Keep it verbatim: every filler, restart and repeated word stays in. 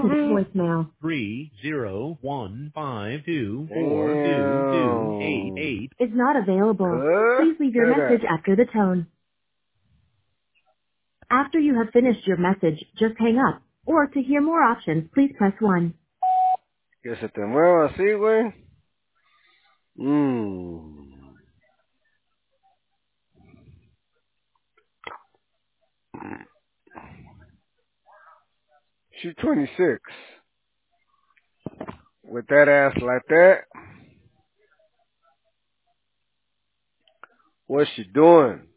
voicemail. Three zero one five two four two two eight eight Is not available. Huh? Please leave your Hear message that? after the tone. After you have finished your message, just hang up. Or to hear more options, please press one. Que se te mueva así, güey. Mmm. She's twenty-six. With that ass like that, what's she doing?